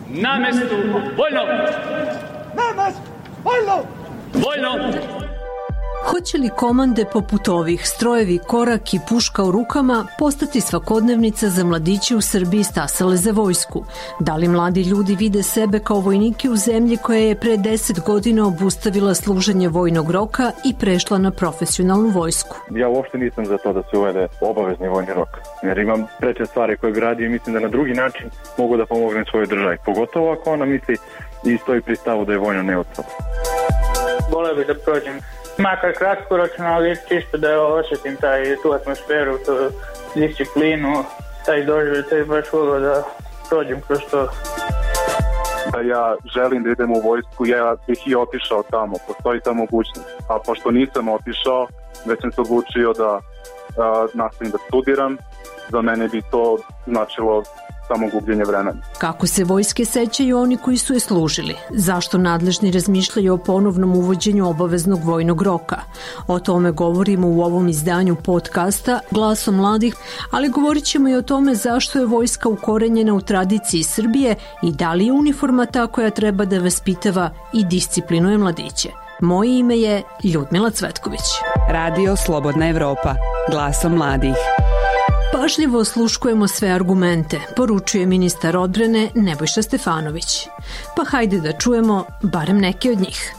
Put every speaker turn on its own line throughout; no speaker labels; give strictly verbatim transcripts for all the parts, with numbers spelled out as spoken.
Na mestu, vojno!
Na mestu, vojno!
Vojno!
Hoće li komande poput ovih, strojevi, korak i puška u rukama, postati svakodnevnica za mladiće u Srbiji stasale za vojsku? Da li mladi ljudi vide sebe kao vojnike u zemlji koja je pre deset godina obustavila služenje vojnog roka i prešla na profesionalnu vojsku?
Ja uopšte nisam za to da se uvede obavezni vojni rok, jer imam preče stvari koje bi radio i mislim da na drugi način mogu da pomognem svojoj državi, pogotovo ako ona misli i stoji pri stavu da je vojno neutralno.
Voleo bih da prođem makar kratkoročno, ali čisto da osjetim taj, tu atmosferu, tu disciplinu, taj doživljaj, baš volio da prođem kroz to.
Da ja želim da idem u vojsku, ja bih i otišao tamo, postoji ta mogućnost. A pošto nisam otišao, već sam se odlučio da a, nastavim da studiram, za mene bi to značilo samo gubljenje vremena.
Kako se vojske sećaju oni koji su je služili? Zašto nadležni razmišljaju o ponovnom uvođenju obaveznog vojnog roka? O tome govorimo u ovom izdanju podcasta Glasom mladih, ali govorit ćemo i o tome zašto je vojska ukorenjena u tradiciji Srbije i da li je uniforma ta koja treba da vaspitava i disciplinuje mladiće. Moje ime je Ljudmila Cvetković.
Radio Slobodna Evropa. Glasom mladih.
Pažljivo osluškujemo sve argumente, poručuje ministar odbrane Nebojša Stefanović. Pa hajde da čujemo barem neke od njih.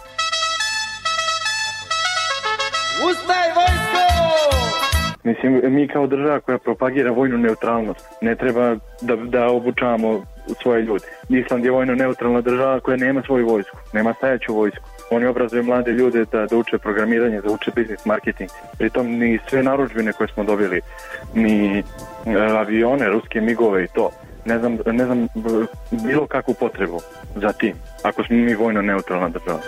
Ustaj, vojsko!
Mislim, mi kao država koja propagira vojnu neutralnost, ne treba da, da obučavamo svoje ljude. Island je vojno neutralna država koja nema svoju vojsku, nema stajaću vojsku. Oni obrazuju mlade ljude da, da uče programiranje, da uče biznis, marketing. Pritom ni sve narudžbine koje smo dobili, ni e, avione, ruske migove i to, ne znam, ne znam bilo kakvu potrebu za tim, ako smo mi vojno neutralna država.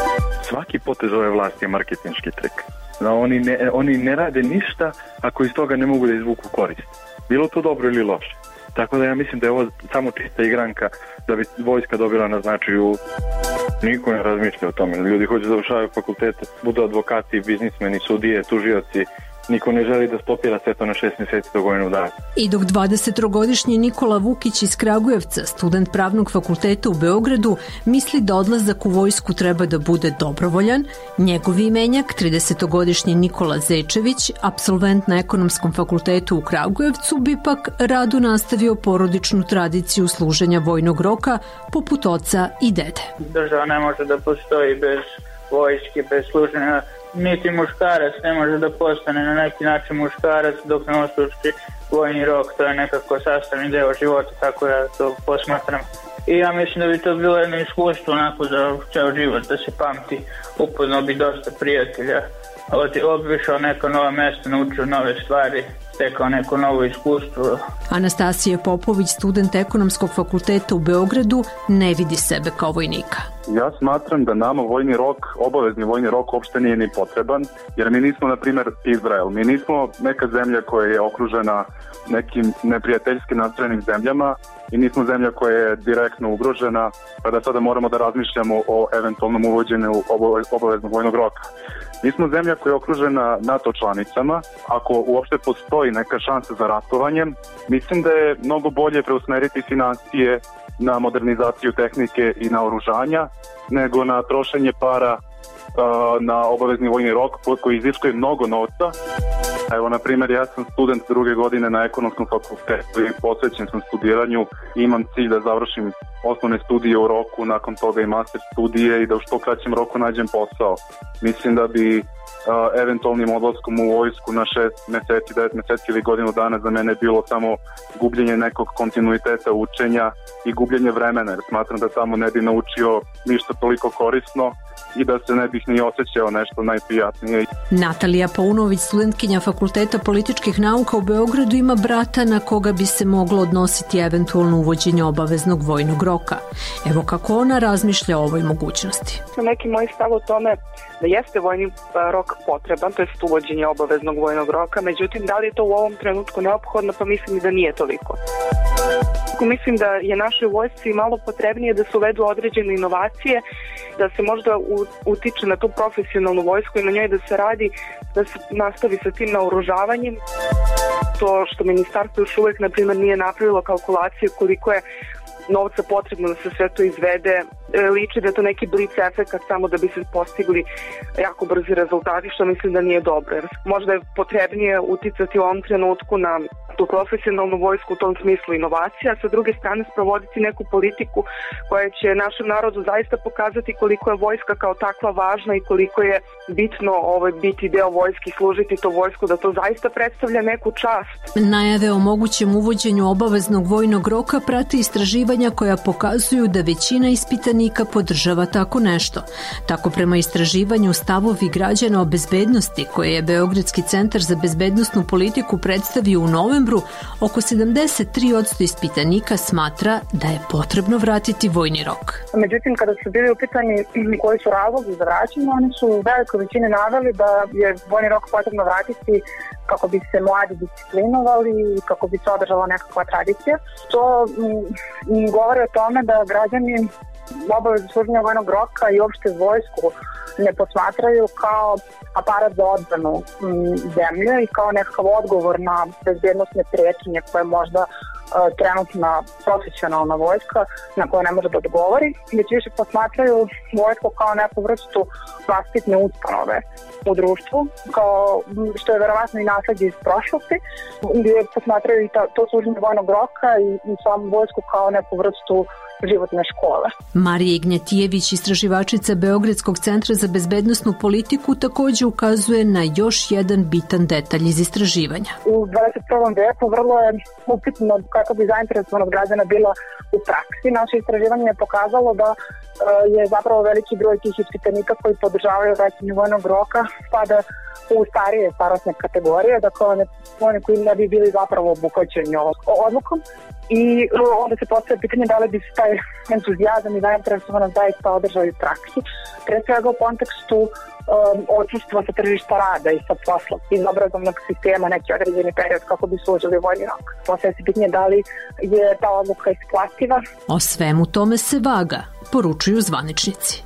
Svaki potez ove vlasti je marketinški trik. Da oni, ne, oni ne rade ništa ako iz toga ne mogu da izvuku korist. Bilo to dobro ili loše. Tako da ja mislim da je ovo samo čista igranka da bi vojska dobila na značaju. Niko ne razmišlja o tome. Ljudi hoće završavaju fakultete, budu advokati, biznismeni, sudije, tužioci. Niko ne želi da stopira sve to na šest mjeseci do godinu dana.
I dok dvadesettrogodišnji Nikola Vukić iz Kragujevca, student pravnog fakulteta u Beogradu, misli da odlazak u vojsku treba da bude dobrovoljan, njegovi imenjak, tridesetogodišnji Nikola Zečević, apsolvent na ekonomskom fakultetu u Kragujevcu, bi pak rado nastavio porodičnu tradiciju služenja vojnog roka poput oca i dede.
Država ne može da postoji bez vojske, bez služenja. Niti muškarac ne može da postane na neki način muškarac dok ne odsluži vojni rok. To je nekako sastavni deo života, tako ja to posmatram. I ja mislim da bi to bilo jedno iskustvo onako za ceo život, da se pamti. Upoznao bi dosta prijatelja, obišao neka nova mesta, naučio nove stvari, stekao neko novo iskustvo.
Anastasija Popović, student ekonomskog fakulteta u Beogradu, ne vidi sebe kao vojnika.
Ja smatram da nama vojni rok, obavezni vojni rok uopšte nije ni potreban, jer mi nismo, na primjer, Izrael. Mi nismo neka zemlja koja je okružena nekim neprijateljski nastrojenim zemljama i nismo zemlja koja je direktno ugrožena, pa da sada moramo da razmišljamo o eventualnom uvođenju obaveznog vojnog roka. Mi smo zemlja koja je okružena NATO članicama. Ako uopšte postoji neka šansa za ratovanjem, mislim da je mnogo bolje preusmeriti financije na modernizaciju tehnike i na oružanja, nego na trošenje para uh, na obavezni vojni rok koji iziskuje mnogo novca. Evo, na primjer, ja sam student druge godine na ekonomskom fakultetu i posvećen sam studiranju i imam cilj da završim osnovne studije u roku, nakon toga i master studije i da u što kraćem roku nađem posao. Mislim da bi uh, eventualnim odlaskom u vojsku na šest meseci, devet meseci ili godinu dana za mene bilo samo gubljenje nekog kontinuiteta učenja i gubljenje vremena, jer smatram da tamo ne bi naučio ništa toliko korisno i da se ne bih ni osjećao nešto najprijatnije.
Natalija Paunović, studentkinja Fakulteta političkih nauka u Beogradu, ima brata na koga bi se moglo odnositi eventualno uvođenje obaveznog vojnog roka. Evo kako ona razmišlja o ovoj mogućnosti.
Neki moj stav o tome da jeste vojni rok potreban, to je uvođenje obaveznog vojnog roka, međutim da li je to u ovom trenutku neophodno, pa mislim da nije toliko. Mislim da je našoj vojsci malo potrebnije da se uvedu određene inovacije, da se možda utiče na tu profesionalnu vojsku i na njoj da se radi, da se nastavi sa tim naoružavanjem. To što ministarstvo još uvijek, na primjer, nije napravilo kalkulacije koliko je novca potrebno da se sve to izvede. Liči da je to neki blic efekat samo da bi se postigli jako brzi rezultati, što mislim da nije dobro. Jer možda je potrebnije uticati u ovom trenutku na tu profesionalnu vojsku, u tom smislu inovacija, a sa druge strane sprovoditi neku politiku koja će našem narodu zaista pokazati koliko je vojska kao takva važna i koliko je bitno ovaj, biti deo vojski, služiti to vojsku, da to zaista predstavlja neku čast.
Najave o mogućem uvođenju obaveznog vojnog roka prate istraživanja koja pokazuju da većina ispitanika podržava tako nešto. Tako prema istraživanju stavovi građana o bezbednosti koje je Beogradski centar za bezbednosnu politiku predstavio u novembru, oko sedamdeset tri posto ispitanika smatra da je potrebno vratiti vojni rok.
Međutim, kada su bili upitani koji su razlozi za vraćanje, oni su u velikoj većini naveli da je vojni rok potrebno vratiti kako bi se mladi disciplinovali i kako bi se održala nekakva tradicija. To m, govori o tome da građani obavezu služenja vojnog roka i uopšte vojsku ne posmatraju kao aparat za odbranu zemlje i kao nekakav odgovor na bezbednostne prijetnje koje možda uh, trenutna profesionalna vojska na koje ne može da odgovori, već više posmatraju vojsku kao neku vrstu vaspitne ustanove u društvu, kao što je verovatno i nasleđe iz prošlosti, gdje posmatraju i ta, to služenje vojnog roka i, i samu vojsku kao neku vrstu životne škole.
Marija Ignjatijević, istraživačica Beogradskog centra za bezbednosnu politiku, također ukazuje na još jedan bitan detalj iz istraživanja.
U dvadeset prvom veku vrlo je upitno kako bi zainteresovanost građana bila u praksi. Naše istraživanje je pokazalo da je zapravo veliki broj tih ispitanika koji podržavaju vraćanje vojnog roka spada u starije starosne kategorije, dakle one, one koji ne bi bili zapravo obuhvaćeni ovom odlukom. I onda se postavlja pitanje da li bi se taj entuzijazam i zainteresovanost zaista održali u praksi, pre svega u kontekstu um, odsustva sa tržišta rada i sa posla iz obrazovnog sistema neki određeni period kako bi služili vojni rok. Postavlja se pitanje da li je ta odluka isplativa.
O svemu tome se vaga, poručuju zvaničnici.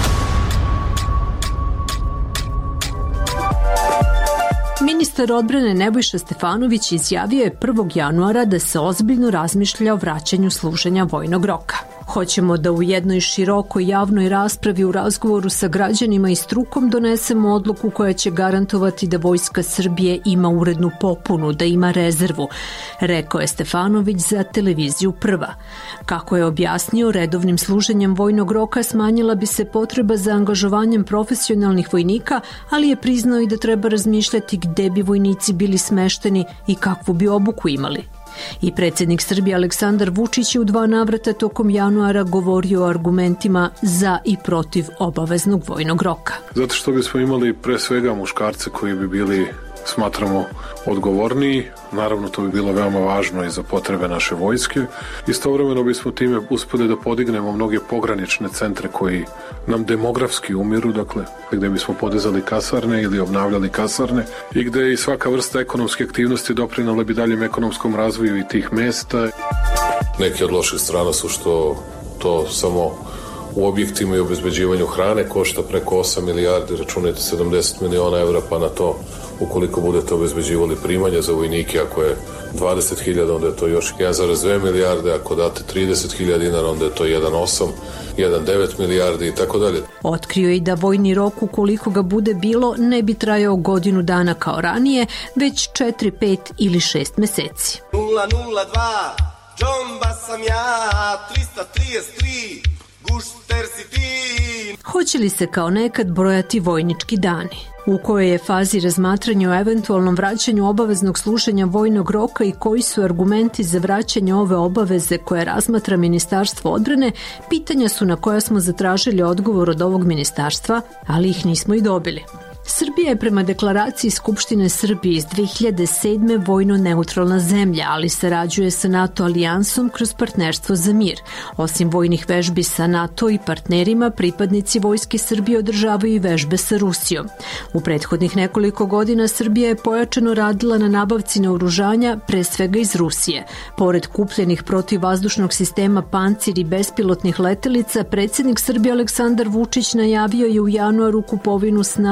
Ministar odbrane Nebojša Stefanović izjavio je prvog januara da se ozbiljno razmišlja o vraćanju služenja vojnog roka. Hoćemo da u jednoj širokoj javnoj raspravi u razgovoru sa građanima i strukom donesemo odluku koja će garantovati da Vojska Srbije ima urednu popunu, da ima rezervu, rekao je Stefanović za televiziju Prva. Kako je objasnio, redovnim služenjem vojnog roka smanjila bi se potreba za angažovanjem profesionalnih vojnika, ali je priznao i da treba razmišljati gde bi vojnici bili smešteni i kakvu bi obuku imali. I predsjednik Srbije Aleksandar Vučić je u dva navrata tokom januara govorio o argumentima za i protiv obaveznog vojnog roka.
Zato što bismo imali pre svega muškarce koji bi bili, smatramo, odgovorniji. Naravno, to bi bilo veoma važno i za potrebe naše vojske. Istovremeno bismo time uspeli da podignemo mnoge pogranične centre koji nam demografski umiru, dakle, gde bismo podizali kasarne ili obnavljali kasarne i gde i svaka vrsta ekonomske aktivnosti doprinala bi daljem ekonomskom razvoju i tih mesta. Neki od loših strana su što to samo u objektima i obezbeđivanju hrane košta preko osam milijardi, računajte sedamdeset miliona evra, pa na to ukoliko budete obezbeđivali primanja za vojnike, ako je dvadeset hiljada, onda je to još jedan zarez dve milijarde, ako date trideset hiljada dinara, onda je to jedan zarez osam, jedan zarez devet milijardi i tako dalje.
Otkrio je i da vojni rok, ukoliko ga bude bilo, ne bi trajao godinu dana kao ranije, već četiri, pet ili šest meseci.
nula nula dva, džomba sam ja, trista trideset tri, Gušter si ti.
Hoće li se kao nekad brojati vojnički dani? U kojoj je fazi razmatranja o eventualnom vraćanju obaveznog služenja vojnog roka i koji su argumenti za vraćanje ove obaveze koje razmatra Ministarstvo odbrane, pitanja su na koja smo zatražili odgovor od ovog ministarstva, ali ih nismo i dobili. Srbija je prema deklaraciji Skupštine Srbije iz dve hiljade sedme vojno neutralna zemlja, ali sarađuje sa NATO alijansom kroz partnerstvo za mir. Osim vojnih vežbi sa NATO i partnerima, pripadnici Vojske Srbije održavaju i vežbe sa Rusijom. U prethodnih nekoliko godina Srbija je pojačano radila na nabavci naoružanja, pre svega iz Rusije. Pored kupljenih protivvazdušnog sistema Pancir i bespilotnih letelica, predsjednik Srbije Aleksandar Vučić najavio je u januaru kupovinu snažnih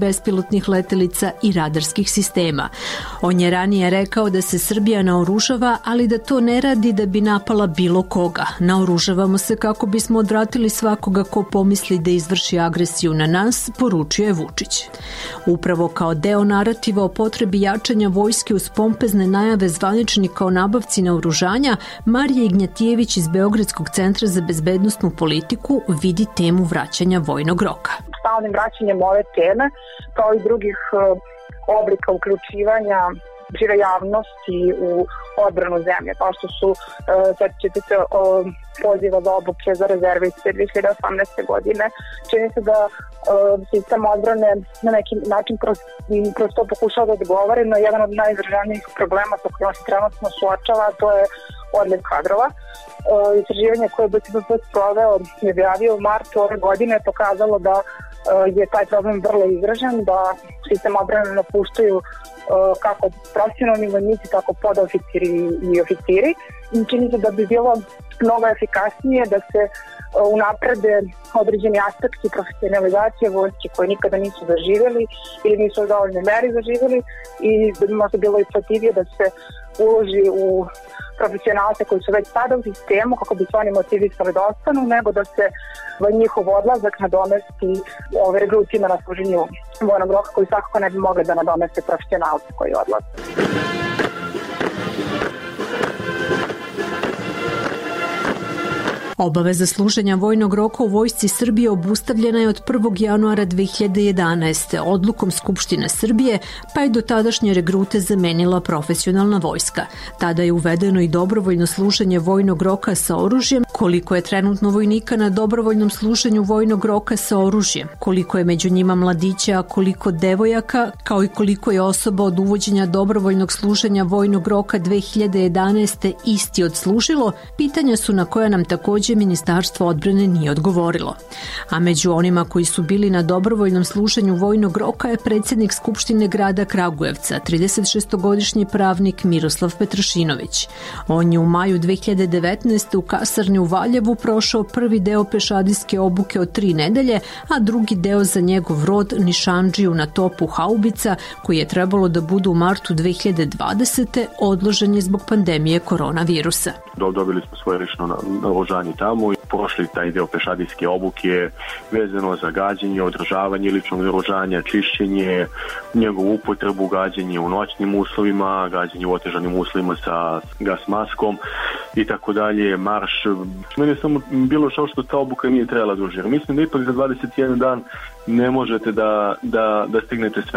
bespilotnih letelica i radarskih sistema. On je ranije rekao da se Srbija naoružava, ali da to ne radi da bi napala bilo koga. Naoružavamo se kako bismo odvratili svakoga ko pomisli da izvrši agresiju na nas, poručio je Vučić. Upravo kao deo narativa o potrebi jačanja vojske uz pompezne najave zvaničnika o nabavci naoružanja, Marija Ignjatijević iz Beogradskog centra za bezbednosnu politiku vidi temu vraćanja vojnog roka.
Stalnim vraćanjem ove teme, kao i drugih oblika uključivanja šire javnosti u odbranu zemlje, kao što su, sećate se, poziva za obuke za rezerviste dve hiljade osamnaeste. godine. Čini se da sistem odbrane na neki način kroz, kroz to pokušava da odgovore, no jedan od najizraženijih problema sa kojima se trenutno suočava, to je odliv kadrova. Istraživanje koje B C B P sproveo i objavio u martu ove godine je pokazalo da je taj problem vrlo izražen, da sistem odbrane napuštaju kako profesionalni vojnici, tako podoficiri i oficiri. Čini se da bi bilo mnogo efikasnije da se unaprede određeni aspekti profesionalizacije vojske koje nikada nisu zaživjeli ili nisu u dovoljnoj meri zaživjeli i da bi možda bilo isplativije da se uloži u profesionalce koji su već sada u sistemu kako bi se oni motivisali da ostanu, nego da se njihov odlazak nadomesti ove regrutima na služenju vojnog roka koji svakako ne bi mogli da nadomeste profesionalce koji odlaze.
Obaveza služenja vojnog roka u vojsci Srbije obustavljena je od prvog januara dve hiljade jedanaeste. odlukom Skupštine Srbije, pa je do tadašnje regrute zamenila profesionalna vojska. Tada je uvedeno i dobrovoljno služenje vojnog roka sa oružjem. Koliko je trenutno vojnika na dobrovoljnom služenju vojnog roka sa oružjem, koliko je među njima mladića, a koliko devojaka, kao i koliko je osoba od uvođenja dobrovoljnog služenja vojnog roka dve hiljade jedanaeste. isti odslužilo, pitanja su na koja nam takođe Ministarstvo odbrane nije odgovorilo. A među onima koji su bili na dobrovoljnom služenju vojnog roka je predsjednik Skupštine grada Kragujevca, tridesetšestogodišnji pravnik Miroslav Petrašinović. On je u maju dve hiljade devetnaeste. u kasarni u Valjevu prošao prvi deo pešadijske obuke od tri nedelje, a drugi deo za njegov rod nišandžiju na topu haubica, koji je trebalo da bude u martu dve hiljade dvadesete. odložen je zbog pandemije koronavirusa.
Dobili smo svoje lično naoružanje tamo i prošli taj deo pešadijske obuke vezano za gađenje, održavanje ličnog naoružanja, čišćenje, njegovu upotrebu, gađenje u noćnim uslovima, gađenje u otežanim uslovima sa gas maskom i tako dalje, marš. Meni je samo bilo šao što ta obuka nije trebala duže, jer mislim da ipak za dvadeset jedan dan ne možete da, da, da stignete sve.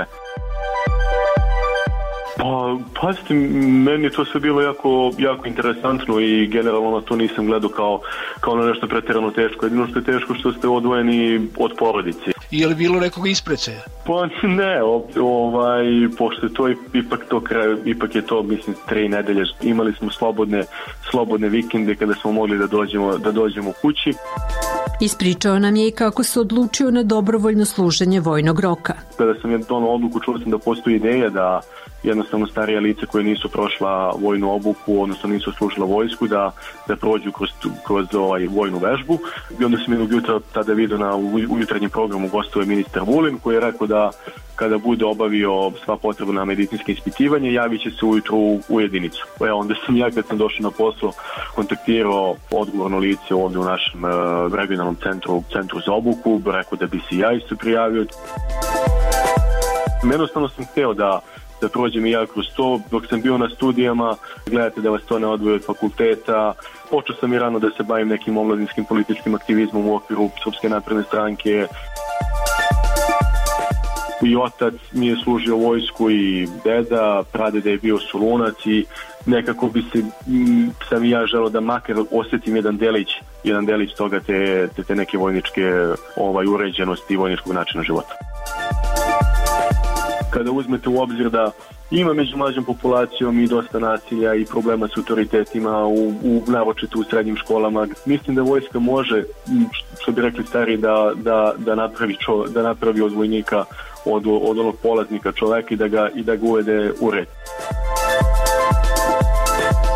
Pa, pazite, meni je to sve bilo jako, jako interesantno i generalno to nisam gledao kao, kao na nešto pretjerano teško. Jedino što je teško što ste odvojeni od porodice.
Je li bilo nekog ispreceja?
Pa ne, ovaj, pošto je to ipak to kraj, ipak je to, mislim, tri nedelje. Imali smo slobodne, slobodne vikende kada smo mogli da dođemo, da dođemo kući.
Ispričao nam je i kako se odlučio na dobrovoljno služenje vojnog roka.
Kada sam je donao odluku, čuo sam da postoji ideja da jednostavno starija lice koje nisu prošla vojnu obuku, odnosno nisu služila vojsku, da, da prođu kroz, kroz ovaj, vojnu vežbu. I onda sam jednog jutra tada vidio na ujutranjem programu gostuje ministar Vulin, koji je rekao da kada bude obavio sva potrebna medicinske ispitivanje, javit će se ujutru u jedinicu. E, onda sam ja kad sam došao na posao kontaktirao odgovorno lice ovdje u našem uh, regionalnom centru, centru za obuku, rekao da bi se ja isto prijavio. Jednostavno sam hteo da da prođem i ja kroz to. Dok sam bio na studijama, gledajte da vas to ne odvoje od fakulteta. Počeo sam i rano da se bavim nekim omladinskim političkim aktivizmom u okviru Srpske napredne stranke. I otac mi je služio vojsku i deda, pradeda je bio Solunac i nekako bi se, m, sam i ja želeo da makar osjetim jedan delić, jedan delić toga te, te, te neke vojničke ovaj, uređenosti i vojničkog načina života. Kada uzmete u obzir da ima među mlađom populacijom i dosta nasilja i problema s autoritetima u, u naročito u srednjim školama, mislim da vojska može, što bi rekli stari, da, da, da, napravi, čo, da napravi od vojnika, od, od onog polaznika čoveka i da ga, i da ga uvede u red.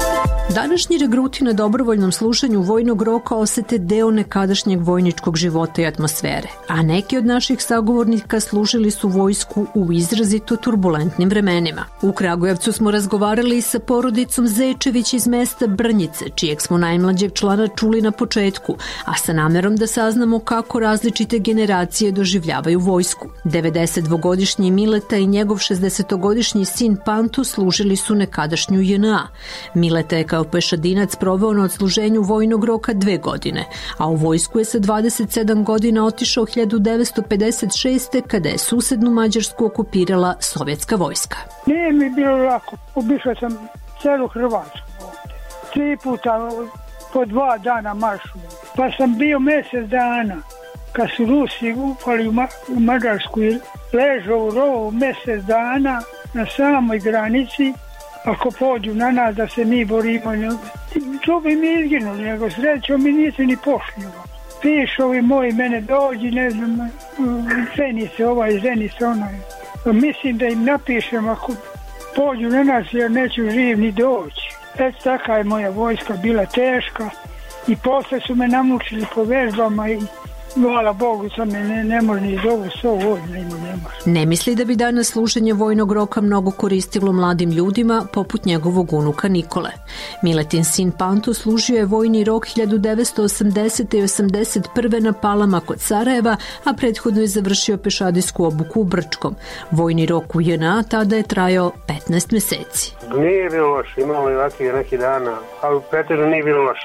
Današnji regruti na dobrovoljnom slušanju vojnog roka osete deo nekadašnjeg vojničkog života i atmosfere, a neki od naših sagovornika služili su vojsku u izrazito turbulentnim vremenima. U Kragujevcu smo razgovarali sa porodicom Zečević iz mesta Brnjice, čijeg smo najmlađeg člana čuli na početku, a sa namerom da saznamo kako različite generacije doživljavaju vojsku. devedesetdvogodišnji Mileta i njegov šezdesetogodišnji sin Panto služili su nekadašnju J N A. Mileta je kao pešadinac proveo na odsluženju vojnog roka dve godine, a u vojsku je sa dvadeset sedam godina otišao hiljadu devetsto pedeset šeste. kada je susednu Mađarsku okupirala sovjetska vojska.
Nije mi bilo lako, obišao sam celu Hrvatsku ovdje. Tri puta po dva dana maršu, pa sam bio mjesec dana. Kad su Rusi upali u, Ma- u Mađarsku i ležao u rovu mjesec dana na samoj granici, ako pođu na nas da se mi borimo, to bi mi izginuli, nego srećom mi nisu ni pošli. Pišovi moji mene dođi, ne znam, ženi se ovaj, ženi se onaj. Mislim da im napišem ako pođu na nas jer neću živ ni doći. Već taka je moja vojska bila teška i posle su me namučili po vežbama i hvala Bogu, sad me ne, ne može ni zovu so ozbiljno, ne može.
Ne misli da bi danas služenje vojnog roka mnogo koristilo mladim ljudima poput njegovog unuka Nikole. Miletin sin Panto služio je vojni rok hiljadu devetsto osamdesete. i osamdeset prve na Palama kod Sarajeva, a prethodno je završio pešadijsku obuku u Brčkom. Vojni rok u J N A tada je trajao petnaest meseci.
Nije bilo loš, imalo je ovakvih neki dana, ali pretežno nije bilo loš.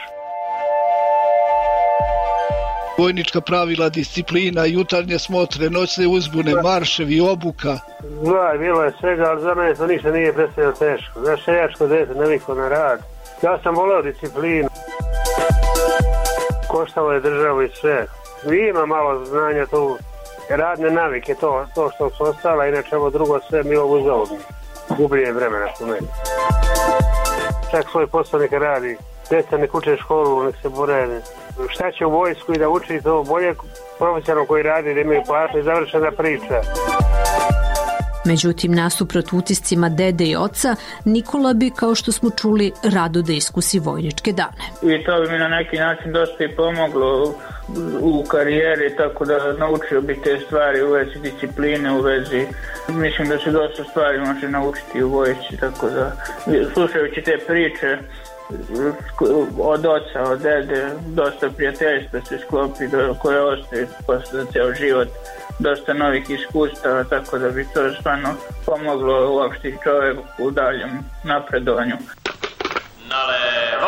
Vojnička pravila, disciplina, jutarnje smotre, noćne uzbune, marševi, obuka.
Da, bilo je svega, ali za mene to ništa nije predstavljeno teško. Znaš, seljačko dete naviklo na rad. Ja sam voleo disciplinu. Koštalo je državu i sve. Ima malo znanja tu, radne navike, to, to što su ostala, inače ovo drugo sve mi ovo uzaludno. Gubljenje vremena su meni. Čak svoj posao neka radi. Djeca nek uče školu, nek se bore. Šta će u vojsku i da uči to bolje profesionalno koji radi, da imaju platu i završena priča.
Međutim, nasuprot utiscima dede i oca, Nikola bi, kao što smo čuli, rado da iskusi vojničke dane.
I to bi mi na neki način dosta i pomoglo u karijeri, tako da naučio bi te stvari u vezi discipline, u vezi, mislim da se dosta stvari može naučiti u vojsci, tako da slušajući te priče od oca, od dede, dosta prijateljstva se sklopi koje ostaje posle za ceo život, dosta novih iskustava, tako da bi to stvarno pomoglo uopšte čovjeku u daljem napredovanju.
Na levo,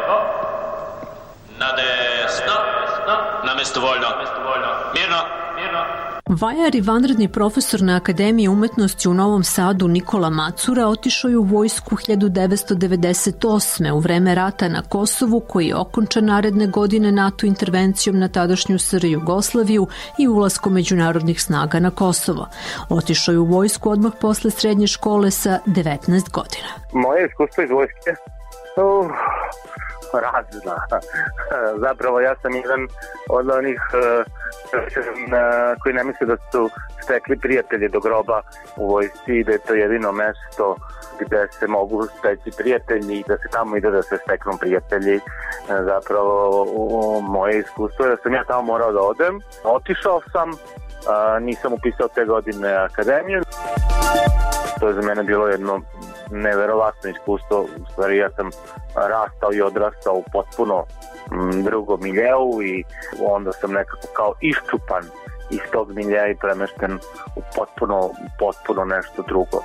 na desno, na mesto voljno, mirno, mirno.
Vajar i vanredni profesor na Akademiji umetnosti u Novom Sadu Nikola Macura otišao je u vojsku hiljadu devetsto devedeset osme. u vreme rata na Kosovu, koji je okončan naredne godine NATO intervencijom na tadašnju S R Jugoslaviju i ulaskom međunarodnih snaga na Kosovo. Otišao je u vojsku odmah posle srednje škole sa devetnaest godina.
Moje iskustvo iz vojske? Uh, razna. Zapravo ja sam jedan od onih uh, koji ne misle da su stekli prijatelje do groba u vojsci i da je to jedino mesto gde se mogu steći prijatelji i da se tamo ide da se steknu prijatelji. Zapravo moje iskustvo je da sam ja tamo morao da odem. Otišao sam, nisam upisao te godine akademiju. To je za mene bilo jedno neverovatno iskustvo. U stvari ja sam rastao i odrastao u potpuno drugom miljeu i onda sam nekako kao iščupan iz tog miljeja i premešten u potpuno, potpuno nešto drugo.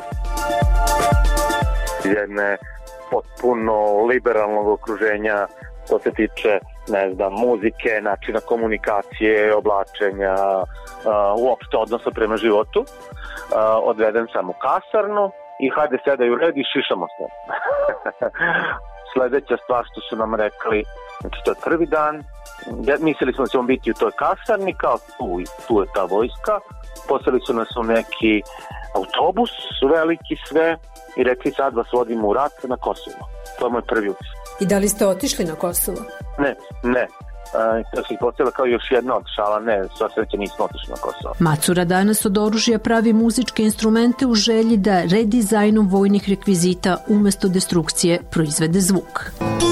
Jedne potpuno liberalnog okruženja što se tiče, ne znam, muzike, načina komunikacije, oblačenja, uh, uopšte odnosa prema životu. Uh, odveden sam u kasarnu i hajde sedaj u red i šišamo se. Sledeća stvar što su nam rekli, znači to je prvi dan, mislili smo da ćemo biti u toj kasarni, kao tu, tu je ta vojska, poslali su nas u neki autobus, veliki sve, i rekli sad vas vodimo u rat na Kosovo. To je moj prvi utisak.
I da li ste otišli na Kosovo?
Ne, ne. To se postavila kao još jedna od šala, ne, sva sreća nismo otišli na Kosovo.
Macura danas od oružja pravi muzičke instrumente u želji da redizajnom vojnih rekvizita umesto destrukcije proizvede zvuk.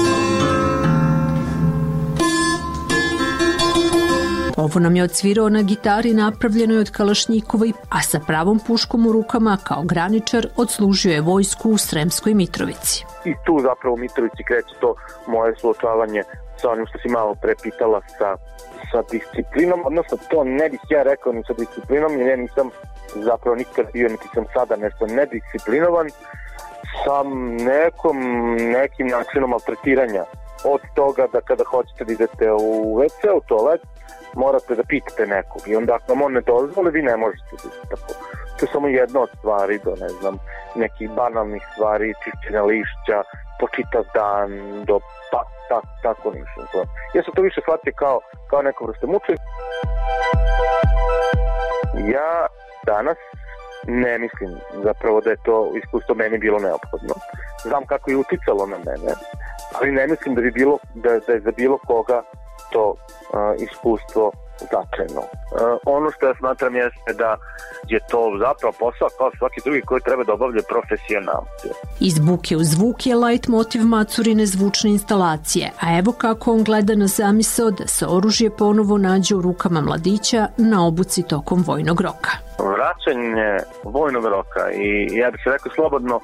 Jovo nam je odsvirao na gitari napravljenoj od kalašnjikova, a sa pravom puškom u rukama kao graničar odslužio je vojsku u Sremskoj Mitrovici.
I tu zapravo u Mitrovici kreće to moje suočavanje sa onim što si malo prepitala sa, sa disciplinom, odnosno to ne bih ja rekao ni sa disciplinom, jer ja nisam zapravo nikad bio, niti sam sada nešto nedisciplinovan, sam nekom, nekim načinom maltretiranja. Od toga da kada hoćete da idete u ve ce, u toalet, morate da pitate nekog i onda ako vam on ne dozvoli, vi ne možete da tako. To je samo jedna od stvari do, ne znam, nekih banalnih stvari, čišćenja lišća, po čitav dan, do pa, tak, tako nešto. Ja sam to više shvatio kao, kao neko vrste mučenja. Ja danas ne mislim zapravo da je to iskustvo meni bilo neophodno. Znam kako je uticalo na mene, ali ne mislim da bi bilo, da, da je za bilo koga to uh, iskustvo značajno. Uh, ono što ja smatram jeste da je to zapravo posao kao svaki drugi koji treba da obavlja profesionalci.
Iz buke u zvuk je light motiv Macurine zvučne instalacije, a evo kako on gleda na zamisao da se oružje ponovo nađe u rukama mladića na obuci tokom vojnog roka.
Vraćanje vojnog roka i ja bih se rekao slobodno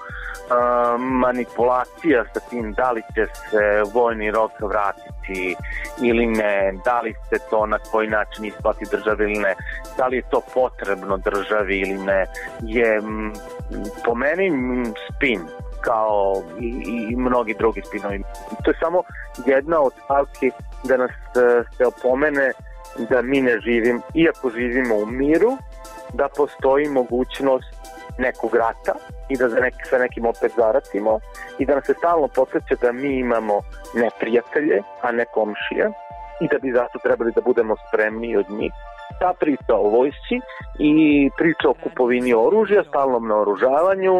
uh, manipulacija sa tim da li će se vojni rok vratiti ili ne, da li se to na koji način isplati državi ili ne, da li je to potrebno državi ili ne, je m, po meni m, spin kao i, i mnogi drugi spinovi. To je samo jedna od stavki da nas se opomene da mi ne živim, iako živimo u miru, da postoji mogućnost nekog rata i da za neki, sa nekim opet zaratimo i da nas se stalno podsjeća da mi imamo neprijatelje, a ne komšije i da bi zato trebali da budemo spremni od njih. Ta priča o vojsci i priča o kupovini oružja, stalnom naoružavanju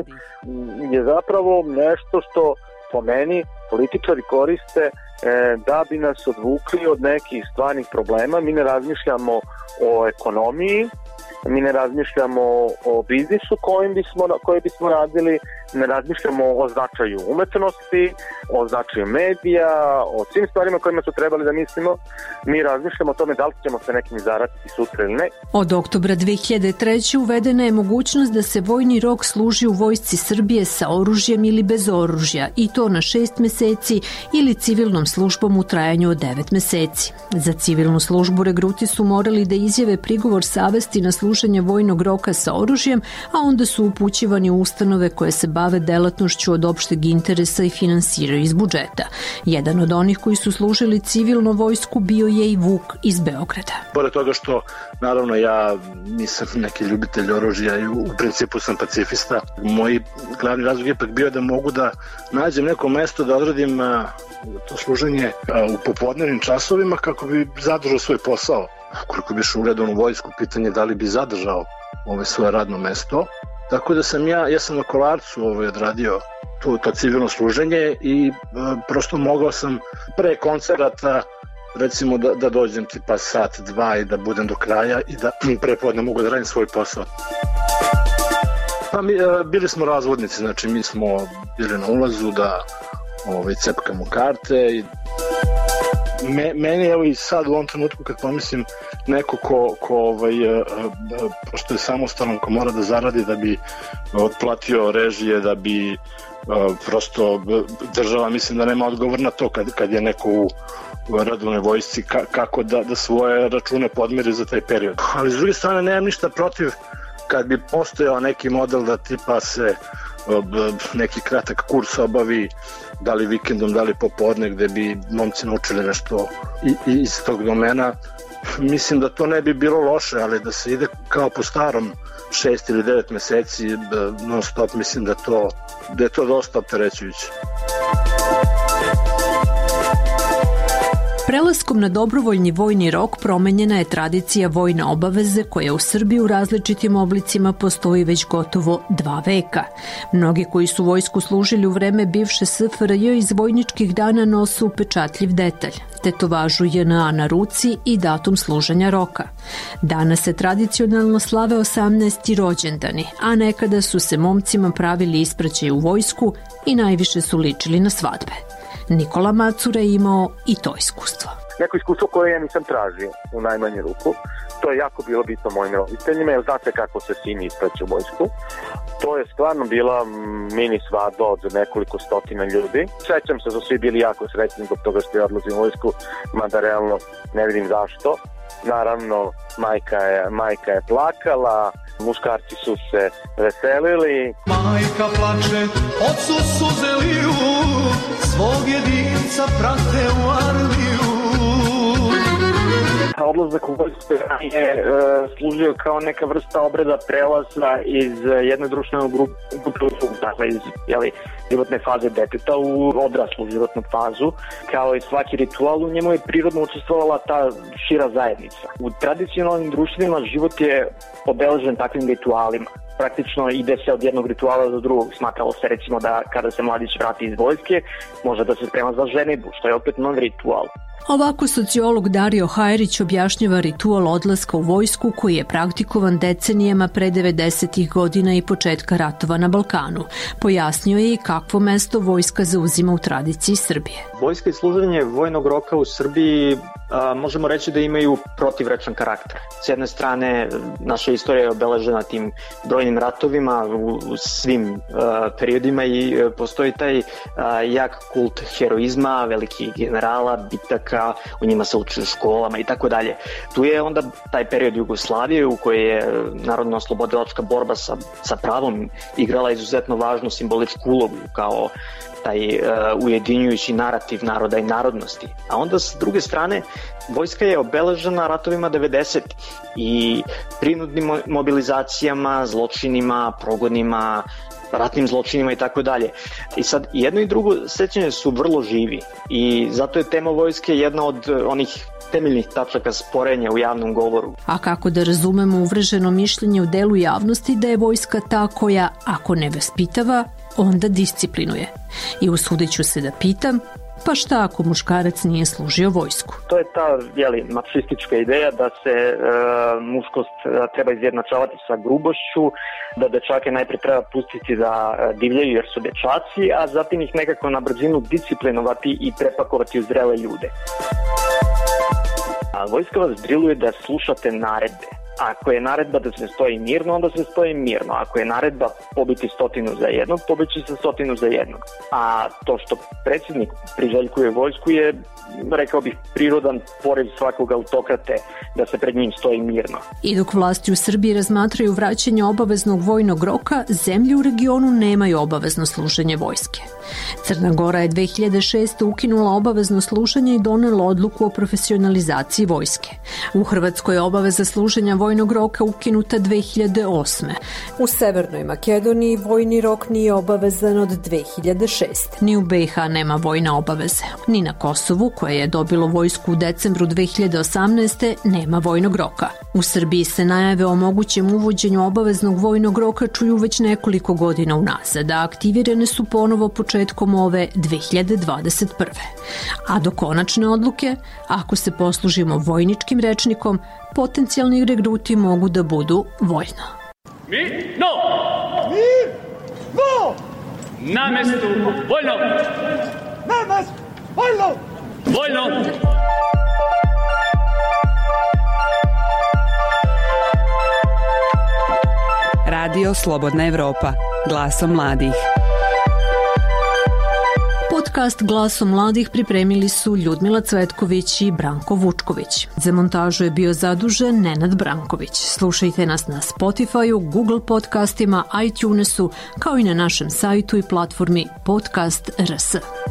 je zapravo nešto što po meni političari koriste e, da bi nas odvukli od nekih stvarnih problema. Mi ne razmišljamo o ekonomiji, mi ne razmišljamo o biznisu kojim bismo, koji bismo radili, ne razmišljamo o značaju umetnosti, o značaju medija, o svim stvarima kojima su trebali da mislimo. Mi razmišljamo o tome da li ćemo se nekim zaratiti sutra ili ne.
Od oktobra dve hiljade treće. uvedena je mogućnost da se vojni rok služi u vojsci Srbije sa oružjem ili bez oružja, i to na šest meseci ili civilnom službom u trajanju od devet meseci. Za civilnu službu regruti su morali da izjave prigovor savesti na služenje vojnog roka sa oružjem, a onda su upućivani u ustanove koje se bave delatnošću od opšteg interesa i finansiraju iz budžeta. Jedan od onih koji su služili civilnu vojsku bio je i Vuk iz Beograda.
Pored toga što, naravno, ja nisam neki ljubitelj oružja i u principu sam pacifista, moj glavni razlog je ipak bio da mogu da nađem neko mesto da odradim to služenje u popodnevnim časovima kako bi zadržao svoj posao. Ukoliko bi išao u redovnu vojsku, pitanje da li bi zadržao ove svoje radno mesto. Tako da sam ja, ja sam na Kolarcu ovaj, odradio to, to civilno služenje i e, prosto mogao sam pre koncerata recimo da, da dođem tipa sat, dva i da budem do kraja i da prepodne mogu da radim svoj posao. Pa mi, e, bili smo razvodnici, znači mi smo bili na ulazu da ovaj, cepkamo karte i Me, meni evo i sad u ovom trenutku kad pomislim neko ko, ko ovaj, pošto je samostalan, ko mora da zaradi da bi otplatio režije, da bi prosto država, mislim da nema odgovor na to kad, kad je neko u radovnoj vojsci ka, kako da, da svoje račune podmiri za taj period. Ali s druge strane nemam ništa protiv kad bi postojao neki model da tipa se neki kratak kurs obavi, da li vikendom, da li popodne, gde bi momci naučili nešto iz tog domena. Mislim da to ne bi bilo loše, ali da se ide kao po starom šest ili devet meseci non stop, mislim da, to, da je to dosta opterećujuće.
Prelaskom na dobrovoljni vojni rok promenjena je tradicija vojne obaveze koja u Srbiji u različitim oblicima postoji već gotovo dva veka. Mnogi koji su vojsku služili u vreme bivše S F R J iz vojničkih dana nose upečatljiv detalj, tetovažu J N A na ruci i datum služenja roka. Danas se tradicionalno slave osamnaesti rođendani, a nekada su se momcima pravili ispraćaj u vojsku i najviše su ličili na svadbe. Nikola Macura je imao i to iskustvo.
Neko iskustvo koje ja nisam tražio u najmanju ruku. To je jako bilo bitno mojim roditeljima, jer znate kako se sini ispraće u vojsku. To je stvarno bila mini svadba od nekoliko stotina ljudi. Sećam se da su svi bili jako srećni zbog toga što je odlazim u vojsku, mada realno ne vidim zašto. Naravno, majka je, majka je plakala, muškarci su se veselili.
Majka plače, ocu suze liju, svog jedinca prate u armiju.
Odlazak u vojsku je e, služio kao neka vrsta obreda prelaza iz jedne društvene grupe, dakle iz jeli, životne faze deteta u odraslu životnu fazu. Kao i svaki ritual, u njemu je prirodno učestvovala ta šira zajednica. U tradicionalnim društvima život je obeležen takvim ritualima. Praktično ide se od jednog rituala do drugog. Smatralo se recimo da kada se mladić vrati iz vojske, može da se sprema za ženidbu, što je opet nov ritual.
Ovako sociolog Dario Hajrić objašnjava ritual odlaska u vojsku koji je praktikovan decenijama pre devedesetih godina i početka ratova na Balkanu. Pojasnio je i kakvo mesto vojska zauzima u tradiciji Srbije.
Vojska i služenje vojnog roka u Srbiji a, možemo reći da imaju protivrečan karakter. S jedne strane, naša istorija je obeležena tim brojnim ratovima u, u svim a, periodima i a, postoji taj a, jak kult heroizma, velikih generala, bitaka, u njima se uči u školama i tako dalje. Tu je onda taj period Jugoslavije u kojoj je narodno-oslobodilačka borba sa, sa pravom igrala izuzetno važnu simboličku ulogu kao taj uh, ujedinjujući narativ naroda i narodnosti. A onda s druge strane, vojska je obeležena ratovima devedesetih i prinudnim mobilizacijama, zločinima, progonima, ratnim zločinima i tako dalje. I sad jedno i drugo sećanje su vrlo živi i zato je tema vojske jedna od onih temeljnih tačaka sporenja u javnom govoru.
A kako da razumemo uvreženo mišljenje u delu javnosti da je vojska ta koja, ako ne vaspitava, onda disciplinuje? I usudit ću se da pitam, pa šta ako muškarac nije služio vojsku?
To je ta jeli, mačistička ideja da se e, muškost treba izjednačavati sa grubošću, da dečake najpre treba pustiti da divljaju jer su dečaci, a zatim ih nekako na brzinu disciplinovati i prepakovati u zrele ljude. A vojska vas driluje da slušate naredbe. Ako je naredba da se stoji mirno, onda se stoji mirno. Ako je naredba pobiti stotinu za jednog, pobiće se stotinu za jednog. A to što predsjednik priželjkuje vojsku je, rekao bih, prirodan poriv svakog autokrate da se pred njim stoji mirno.
I dok vlasti u Srbiji razmatraju vraćanje obaveznog vojnog roka, zemlje u regionu nemaju obavezno služenje vojske. Crna Gora je dve hiljade šeste. ukinula obavezno služenje i donela odluku o profesionalizaciji vojske. U Hrvatskoj je obaveza služenja vojnog roka ukinuta dve hiljade osme. U Severnoj Makedoniji vojni rok nije obavezan od dve hiljade šeste. Ni u be i ha nema vojne obaveze. Ni na Kosovu, koje je dobilo vojsku u decembru dve hiljade osamnaeste. nema vojnog roka. U Srbiji se najave o mogućem uvođenju obaveznog vojnog roka čuju već nekoliko godina unazad, a aktivirane su ponovo početkom ove dve hiljade dvadeset prve. A do konačne odluke, ako se poslužimo vojničkim rečnikom, potencijalni regruti mogu da budu voljno.
Mi, no!
Mi, no!
Na mestu, voljno!
Na mestu, voljno!
Voljno!
Radio Slobodna Evropa, glasom mladih.
Podcast Glasom mladih pripremili su Ljudmila Cvetković i Branko Vučković. Za montažu je bio zadužen Nenad Branković. Slušajte nas na Spotify-u, Google podcastima, iTunesu, kao i na našem sajtu i platformi Podcast R S.